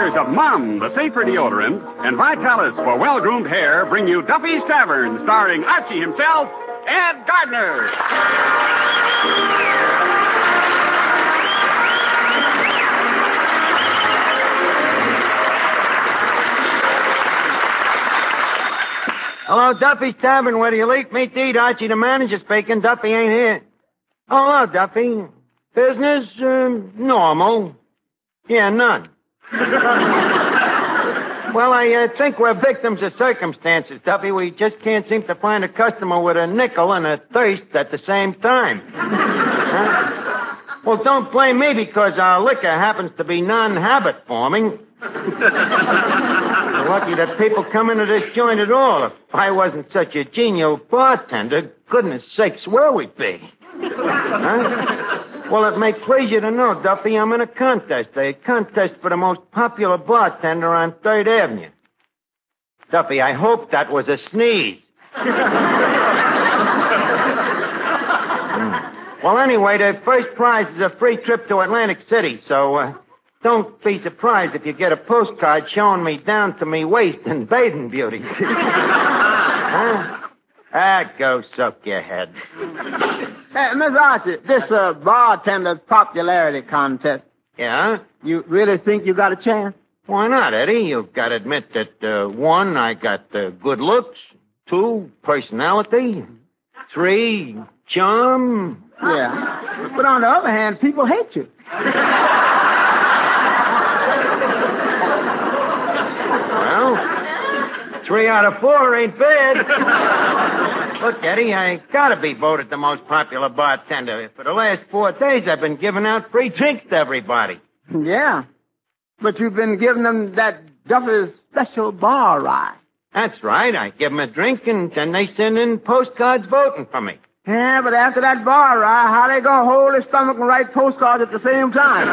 makers of Mom, the safer deodorant, and Vitalis for well-groomed hair bring you Duffy's Tavern, starring Archie himself, Ed Gardner. Hello, Duffy's Tavern. Where do you like meat to eat? Archie, the manager, speaking. Duffy ain't here. Oh, hello, Duffy. Business? Normal. Yeah, none. Well, I think we're victims of circumstances, Duffy. We just can't seem to find a customer with a nickel and a thirst at the same time. Huh? Well, don't blame me because our liquor happens to be non-habit forming. We're lucky that people come into this joint at all. If I wasn't such a genial bartender, goodness sakes, where we'd be. Huh? Well, it may please you to know, Duffy, I'm in a contest for the most popular bartender on 3rd Avenue. Duffy, I hope that was a sneeze. Well, anyway, the first prize is a free trip to Atlantic City, so don't be surprised if you get a postcard showing me down to me waist in bathing beauty. Huh? Go soak your head. Hey, Miss Archie, this bartender's popularity contest. Yeah? You really think you got a chance? Why not, Eddie? You've got to admit that, 1, I got good looks. 2, personality. 3, charm. Yeah. But on the other hand, people hate you. Well, 3 out of 4 ain't bad. Look, Eddie, I gotta be voted the most popular bartender. For the last 4 days, I've been giving out free drinks to everybody. Yeah. But you've been giving them that Duffy's special bar ride. That's right. I give them a drink, and then they send in postcards voting for me. Yeah, but after that bar ride, how they gonna hold their stomach and write postcards at the same time?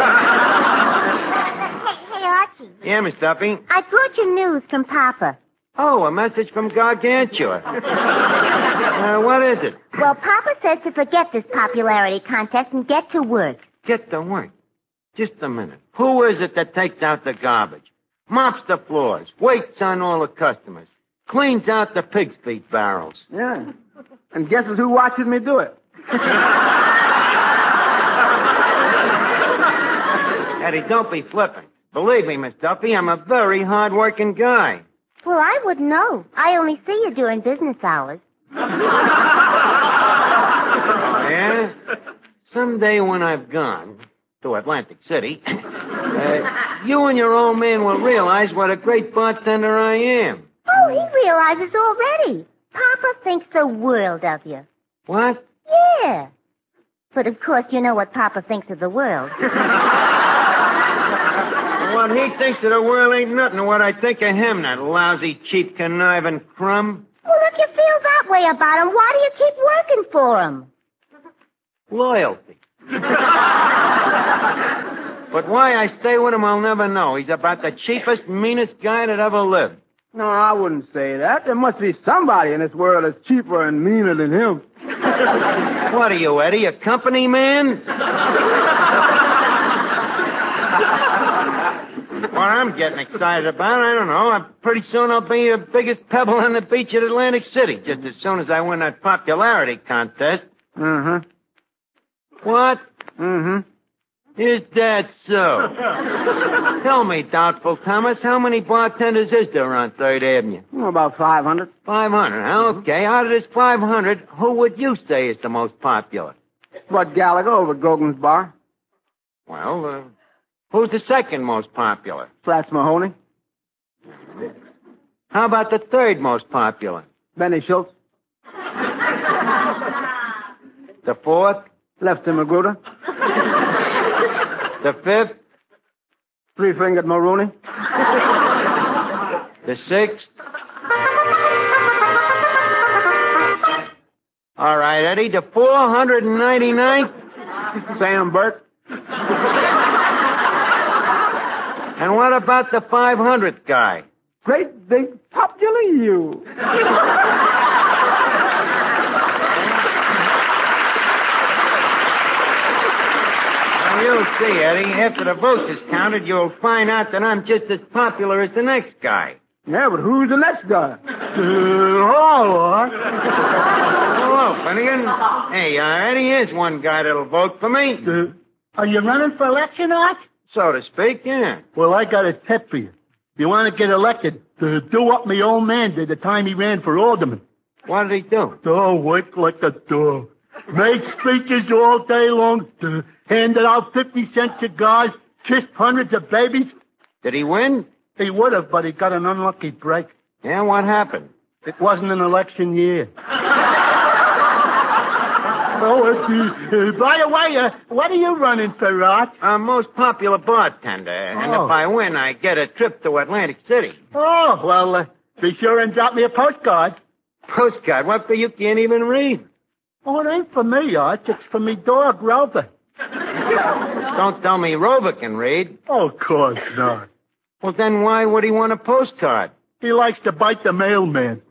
Hey, Archie. Yeah, Miss Duffy? I brought you news from Papa. Oh, a message from Gargantua. What is it? Well, Papa says to forget this popularity contest and get to work. Get to work? Just a minute. Who is it that takes out the garbage, mops the floors, waits on all the customers, cleans out the pig's feet barrels? Yeah. And guesses who watches me do it? Eddie, don't be flippant. Believe me, Miss Duffy, I'm a very hard-working guy. Well, I wouldn't know. I only see you during business hours. Oh, yeah? Someday when I've gone to Atlantic City, you and your old man will realize what a great bartender I am. Oh, he realizes already. Papa thinks the world of you. What? Yeah. But, of course, you know what Papa thinks of the world. What he thinks of the world ain't nothing to what I think of him, that lousy, cheap, conniving crumb. Well, if you feel that way about him, why do you keep working for him? Loyalty. But why I stay with him, I'll never know. He's about the cheapest, meanest guy that ever lived. No, I wouldn't say that. There must be somebody in this world that's cheaper and meaner than him. What are you, Eddie, a company man? What I'm getting excited about, I don't know. Pretty soon I'll be the biggest pebble on the beach at Atlantic City, just as soon as I win that popularity contest. Mm-hmm. What? Mm-hmm. Is that so? Tell me, Doubtful Thomas, how many bartenders is there on 3rd Avenue? About 500. 500, huh? Okay. Out of this 500, who would you say is the most popular? Bud Gallagher over at Grogan's Bar. Well, who's the second most popular? Flats Mahoney. How about the third most popular? Benny Schultz. The fourth? Lefty Magruder. The fifth? Three-fingered Maroney. The sixth? All right, Eddie. The 499th? Sam Burke. And what about the 500th guy? Great big popular you. You see, Eddie, after the votes is counted, you'll find out that I'm just as popular as the next guy. Yeah, but who's the next guy? Hello, Finnegan. Hey, Eddie, here's one guy that'll vote for me. Are you running for election, Art? So to speak, yeah. Well, I got a tip for you. If you want to get elected, do what my old man did the time he ran for alderman. What did he do? Work like a dog. Made speeches all day long. Handed out 50-cent cigars. Kissed hundreds of babies. Did he win? He would have, but he got an unlucky break. Yeah, what happened? It wasn't an election year. By the way, what are you running for, Art? Most popular bartender. And if I win, I get a trip to Atlantic City. Oh, well, be sure and drop me a postcard. Postcard? What for you can't even read? Oh, it ain't for me, Art. It's for me dog, Rover. Don't tell me Rover can read. Oh, of course not. Well, then why would he want a postcard? He likes to bite the mailman.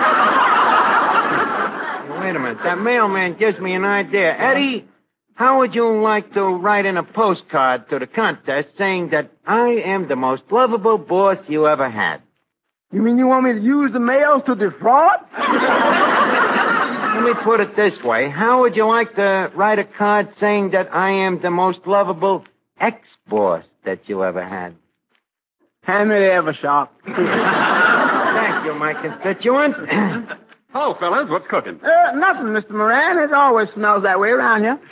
Wait a minute. That mailman gives me an idea. Eddie, how would you like to write in a postcard to the contest saying that I am the most lovable boss you ever had? You mean you want me to use the mails to defraud? Let me put it this way. How would you like to write a card saying that I am the most lovable ex-boss that you ever had? Hand me the Eversharp. Thank you, my constituent. Oh, fellas, what's cooking? Nothing, Mr. Moran. It always smells that way around here.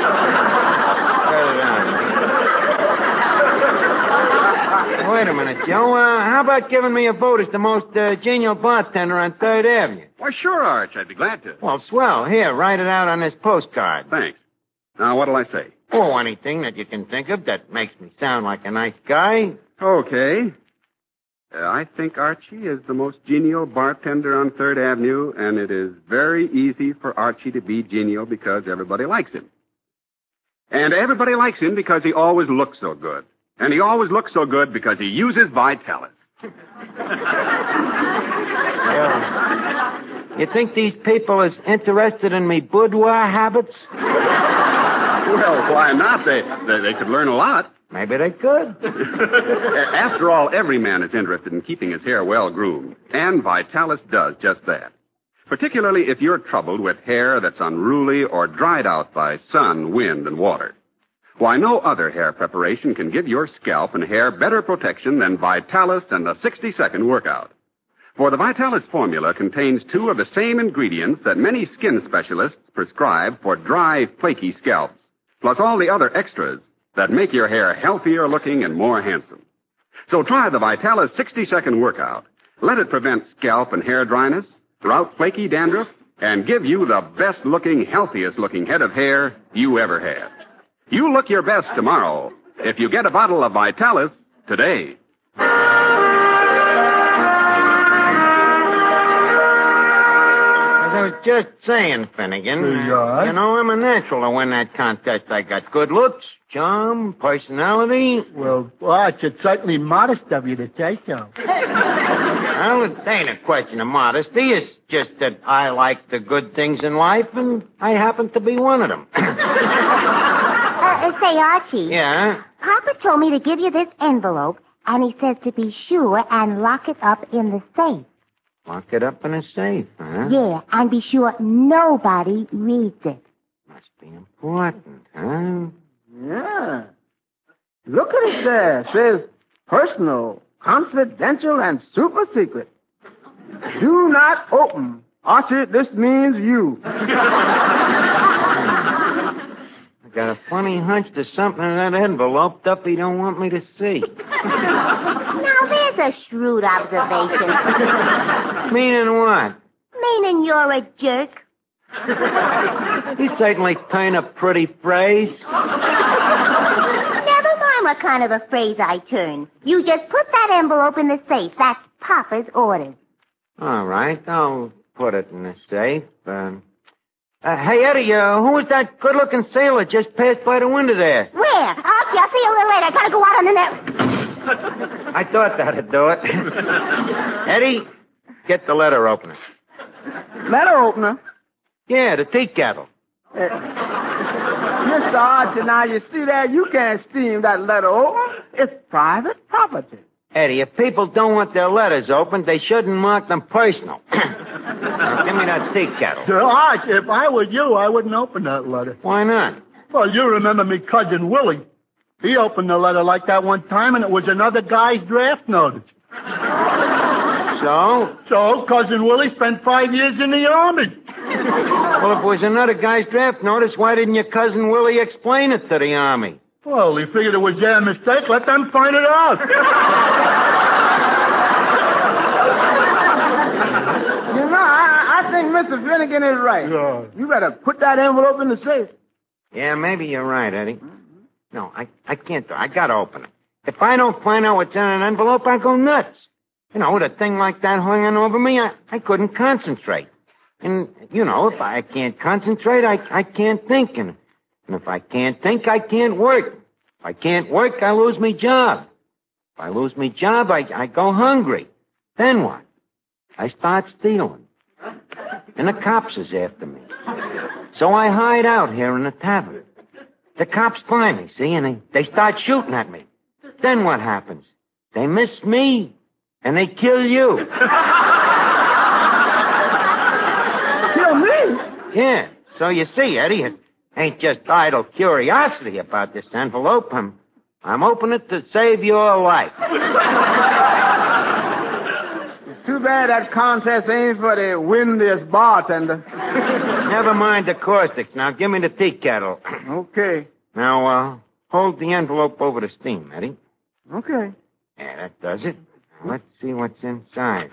Wait a minute, Joe. How about giving me a vote as the most genial bartender on 3rd Avenue? Why, sure, Arch. I'd be glad to. Well, swell. Here, write it out on this postcard. Thanks. Now, what'll I say? Oh, anything that you can think of that makes me sound like a nice guy. Okay. I think Archie is the most genial bartender on 3rd Avenue, and it is very easy for Archie to be genial because everybody likes him. And everybody likes him because he always looks so good. And he always looks so good because he uses Vitalis. You think these people is interested in me boudoir habits? Well, why not? They could learn a lot. Maybe they could. After all, every man is interested in keeping his hair well groomed. And Vitalis does just that. Particularly if you're troubled with hair that's unruly or dried out by sun, wind, and water. Why, no other hair preparation can give your scalp and hair better protection than Vitalis and the 60-second workout. For the Vitalis formula contains 2 of the same ingredients that many skin specialists prescribe for dry, flaky scalps, plus all the other extras that make your hair healthier looking and more handsome. So try the Vitalis 60-second workout. Let it prevent scalp and hair dryness, rout flaky dandruff, and give you the best-looking, healthiest-looking head of hair you ever had. You look your best tomorrow if you get a bottle of Vitalis today. As I was just saying, Finnegan, you know, I'm a natural to win that contest. I got good looks, charm, personality. Well, Arch, it's certainly modest of you to say so. Well, it ain't a question of modesty. It's just that I like the good things in life, and I happen to be one of them. Say, Archie. Yeah? Papa told me to give you this envelope, and he says to be sure and lock it up in the safe. Lock it up in a safe, huh? Yeah, and be sure nobody reads it. Must be important, huh? Yeah. Look at it there. It says personal, confidential, and super secret. Do not open. Archie, this means you. I got a funny hunch there's something in that envelope Duffy don't want me to see. Now, there's a shrewd observation. Meaning what? Meaning you're a jerk. You certainly turn a pretty phrase. Never mind what kind of a phrase I turn. You just put that envelope in the safe. That's Papa's orders. All right, I'll put it in the safe. Hey, Eddie, who was that good-looking sailor just passed by the window there? Where? Archie, I'll see you a little later. I gotta go out on the net. I thought that'd do it. Eddie, get the letter opener. Letter opener? Yeah, the tea kettle. Mr. Archie, now you see that? You can't steam that letter open. It's private property. Eddie, if people don't want their letters opened, they shouldn't mark them personal. Now, give me that tea kettle. Arch, if I were you, I wouldn't open that letter. Why not? Well, you remember me cousin Willie. He opened the letter like that one time, and it was another guy's draft notice. So? So, cousin Willie spent 5 years in the Army. Well, if it was another guy's draft notice, why didn't your cousin Willie explain it to the Army? Well, he figured it was their mistake. Let them find it out. You know, I think Mr. Finnegan is right. Yeah. You better put that envelope in the safe. Yeah, maybe you're right, Eddie. No, I can't do it. I gotta open it. If I don't find out what's in an envelope, I go nuts. You know, with a thing like that hanging over me, I couldn't concentrate. And, you know, if I can't concentrate, I can't think. And if I can't think, I can't work. If I can't work, I lose my job. If I lose my job, I go hungry. Then what? I start stealing. And the cops is after me. So I hide out here in the tavern. The cops find me, see, and they start shooting at me. Then what happens? They miss me, and they kill you. Kill me? Yeah, so you see, Eddie, it ain't just idle curiosity about this envelope. I'm opening it to save your life. It's too bad that contest ain't for the windiest bartender. Never mind the caustics. Now, give me the tea kettle. Okay. Now, hold the envelope over the steam, Eddie. Okay. Yeah, that does it. Now, let's see what's inside.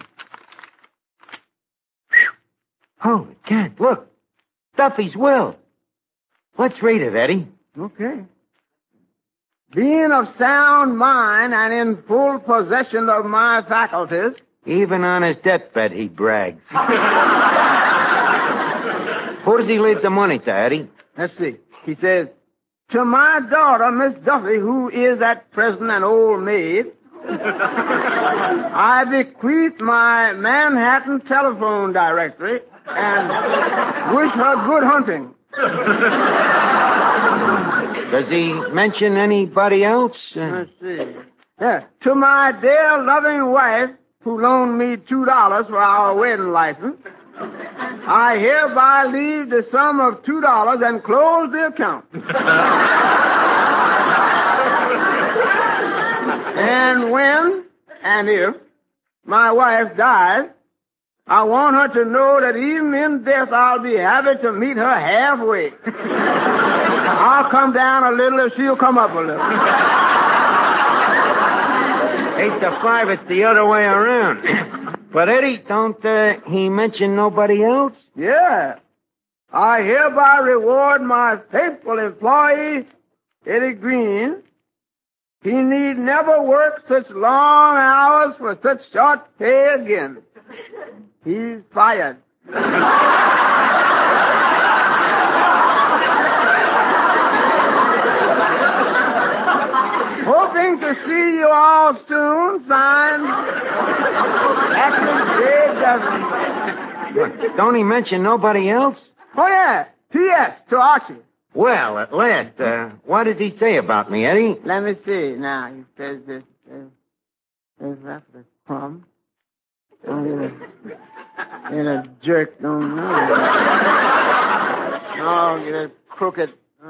Whew. Holy cat, look. Duffy's will. Let's read it, Eddie. Okay. Being of sound mind and in full possession of my faculties. Even on his deathbed, he brags. Who does he leave the money to, Eddie? Let's see. He says, to my daughter, Miss Duffy, who is at present an old maid, I bequeath my Manhattan telephone directory and wish her good hunting. Does he mention anybody else? Let's see. Yeah. To my dear loving wife, who loaned me $2 for our wedding license, I hereby leave the sum of $2 and close the account. And when and if my wife dies, I want her to know that even in death I'll be happy to meet her halfway. I'll come down a little if she'll come up a little. 8 to 5, it's the other way around. But, Eddie, don't he mention nobody else? Yeah. I hereby reward my faithful employee, Eddie Green. He need never work such long hours for such short pay again. He's fired. Hoping to see you all soon, signed, Acting J. Duffy. Don't he mention nobody else? Oh, yeah. P.S. to Archie. Well, at last, what does he say about me, Eddie? Let me see. Now, he says this. There's that the crumb. In a jerk, don't know. No, get a crooked.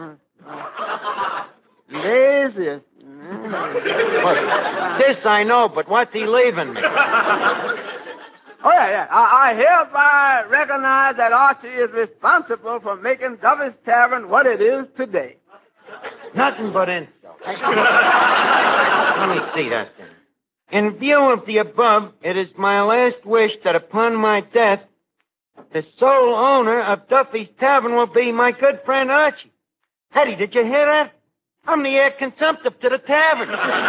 Lazy. Well, this I know, but what's he leaving me? Oh, yeah. I hereby recognize that Archie is responsible for making Duffy's Tavern what it is today. Nothing but insults. Let me see that thing. In view of the above, it is my last wish that upon my death, the sole owner of Duffy's Tavern will be my good friend Archie. Eddie, did you hear that? I'm the heir consumptive to the tavern.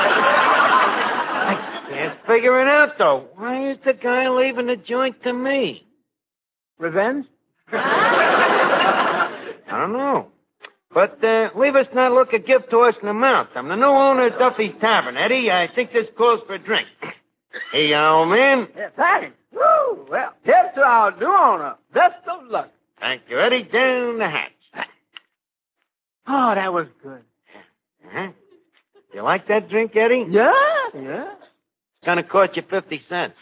I can't figure it out, though. Why is the guy leaving the joint to me? Revenge? I don't know. But leave us not look a gift horse in the mouth. I'm the new owner of Duffy's Tavern, Eddie. I think this calls for a drink. Hey, old man. Yeah, thanks. Woo! Well, here's to our new owner. Best of luck. Thank you, Eddie. Down the hatch. Oh, that was good. Uh-huh. You like that drink, Eddie? Yeah. It's gonna cost you 50 cents.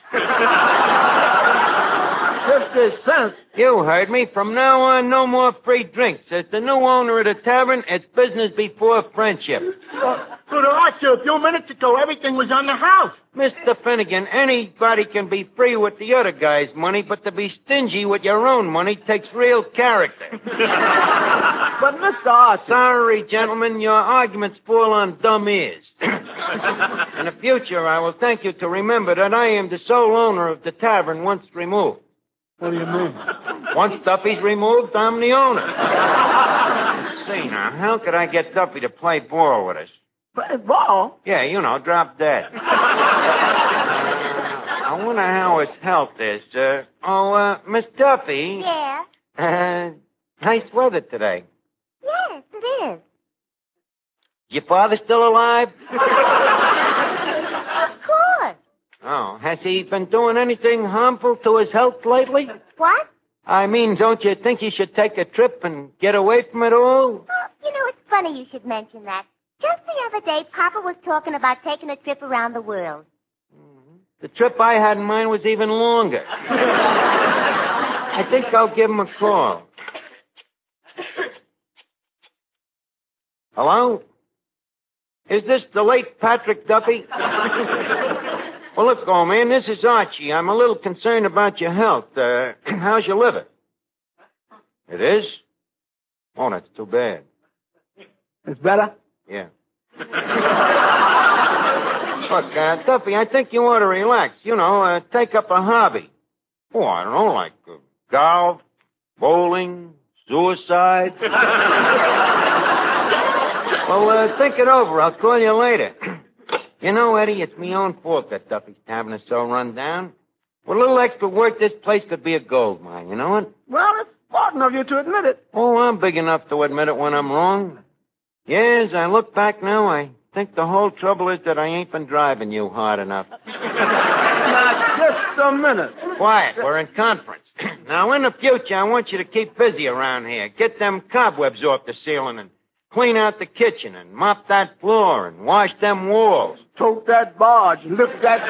50 cents. You heard me. From now on, no more free drinks. As the new owner of the tavern, it's business before friendship. But Archie, a few minutes ago, everything was on the house. Mr. Finnegan, anybody can be free with the other guy's money, but to be stingy with your own money takes real character. But, Mr. Archie. Sorry, gentlemen, your arguments fall on dumb ears. In the future, I will thank you to remember that I am the sole owner of the tavern once removed. What do you mean? Once Duffy's removed, I'm the owner. Let's see now, how could I get Duffy to play ball with us? Play ball? Yeah, you know, drop dead. I wonder how his health is. Miss Duffy. Yeah? Nice weather today. Yes, it is. Your father still alive? Of course. Oh, has he been doing anything harmful to his health lately? What? I mean, don't you think he should take a trip and get away from it all? Oh, it's funny you should mention that. Just the other day, Papa was talking about taking a trip around the world. The trip I had in mind was even longer. I think I'll give him a call. Hello? Is this the late Patrick Duffy? Well, look, old man, this is Archie. I'm a little concerned about your health. How's your liver? It is? Oh, that's too bad. It's better? Yeah. Look, Duffy, I think you ought to relax. Take up a hobby. Oh, I don't know, like golf, bowling, suicide. Well, think it over. I'll call you later. Eddie, it's my own fault that Duffy's tavern is so run down. With a little extra work, this place could be a gold mine, you know what? Well, it's important of you to admit it. Oh, I'm big enough to admit it when I'm wrong. Yes, I look back now, I think the whole trouble is that I ain't been driving you hard enough. Now, just a minute. Quiet, we're in conference. Now, in the future, I want you to keep busy around here. Get them cobwebs off the ceiling and clean out the kitchen and mop that floor and wash them walls. Tote that barge, lift that